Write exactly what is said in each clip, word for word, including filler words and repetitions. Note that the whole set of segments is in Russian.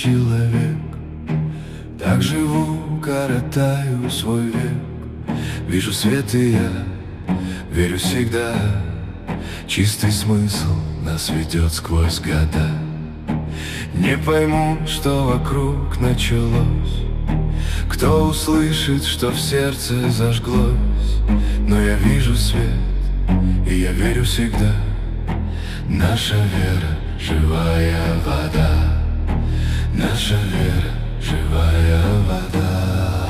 человек. Так живу, коротаю свой век. Вижу свет, и я верю всегда. Чистый смысл нас ведет сквозь года. Не пойму, что вокруг началось, кто услышит, что в сердце зажглось. Но я вижу свет, и я верю всегда. Наша вера — живая вода. Наша вера — живая вода.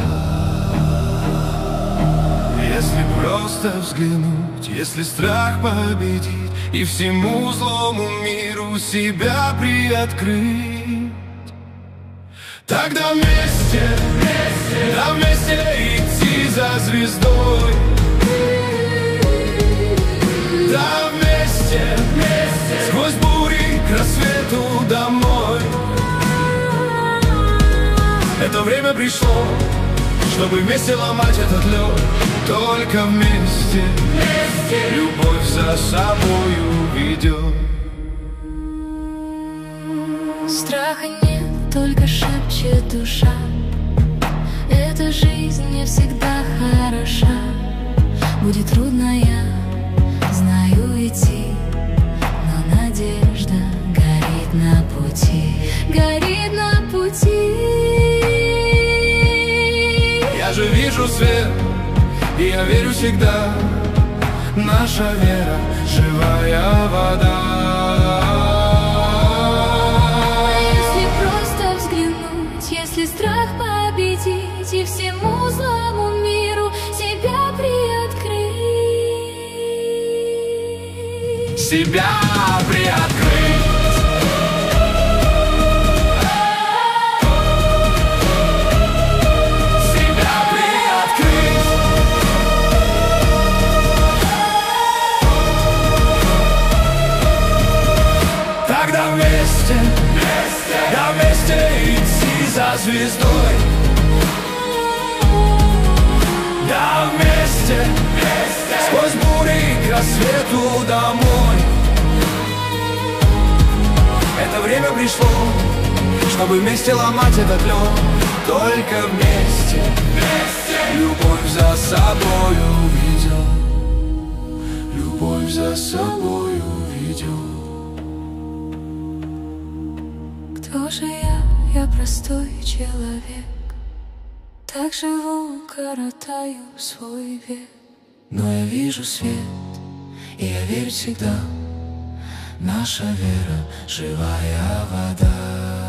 Если просто взглянуть, если страх победить и всему злому миру себя приоткрыть, тогда вместе, вместе, да вместе идти за звездой. Да вместе, вместе, сквозь бури к рассвету домой. Это время пришло, чтобы вместе ломать этот лед. Только вместе, вместе любовь за собою ведет. Страха нет, только шепчет душа. Эта жизнь не всегда хороша. Будет трудно, я знаю, идти, но надежда горит на пути, горит на пути. Я же вижу свет, и я верю всегда. Наша вера — живая вода. Если просто взглянуть, если страх победить и всему злому миру себя приоткрыть, себя приоткрыть. Тогда вместе, вместе, да вместе идти за звездой. Да вместе, вместе, сквозь бури к рассвету домой. Это время пришло, чтобы вместе ломать этот лед. Только вместе, вместе любовь за собою ведет. Любовь за собою ведет. кто же я? Я простой человек. Так живу, коротаю свой век. Но я вижу свет, и я верю всегда. Наша вера — живая вода.